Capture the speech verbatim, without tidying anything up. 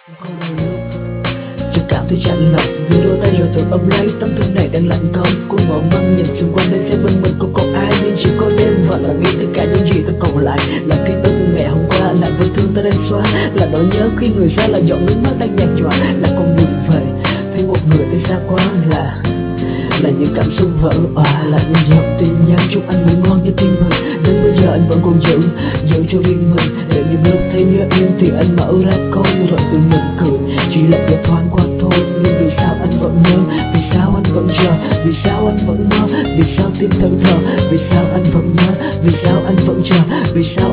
Không đợi lúc cho cảm thấy chạnh lòng vì đôi tay rồi tự ôm lấy tấm thương này đang lạnh cóng. Cô mở mắt nhìn xung quanh bên phía bên mình không còn ai, nhưng chỉ có đêm và là nghĩ tất cả những gì ta còn lại là ký ức ngày hôm qua, là vết thương ta đang xóa, là nỗi nhớ khi người ra, là giọt nước mắt đang nhạt nhòa, là con đường về thấy một người tới xa quá, là là những cảm xúc vỡ òa, là những giọt tin nhắn chúc anh ngủ ngon như tim mình. Đến bây giờ anh vẫn còn giữ giữ cho riêng mình, để những lúc thấy nhớ em thì anh mở ra câu rồi tự mình cười, chỉ là để thoáng qua thôi. Nhưng vì sao anh vẫn nhớ, vì sao anh vẫn chờ, vì sao anh vẫn mơ, vì sao tim thẫn thờ, vì sao anh vẫn nhớ, vì sao anh vẫn chờ, vì sao